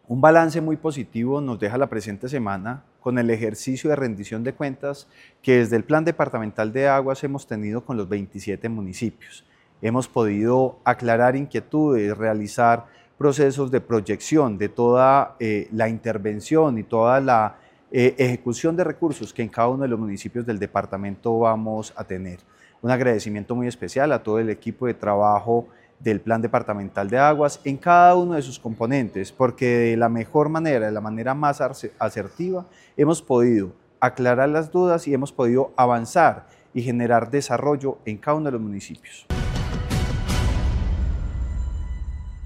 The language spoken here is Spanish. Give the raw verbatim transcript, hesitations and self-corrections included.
Un balance muy positivo nos deja la presente semana con el ejercicio de rendición de cuentas que desde el Plan Departamental de Aguas hemos tenido con los veintisiete municipios. Hemos podido aclarar inquietudes, realizar procesos de proyección de toda eh, la intervención y toda la eh, ejecución de recursos que en cada uno de los municipios del departamento vamos a tener. Un agradecimiento muy especial a todo el equipo de trabajo del Plan Departamental de Aguas en cada uno de sus componentes, porque de la mejor manera, de la manera más asertiva, hemos podido aclarar las dudas y hemos podido avanzar y generar desarrollo en cada uno de los municipios.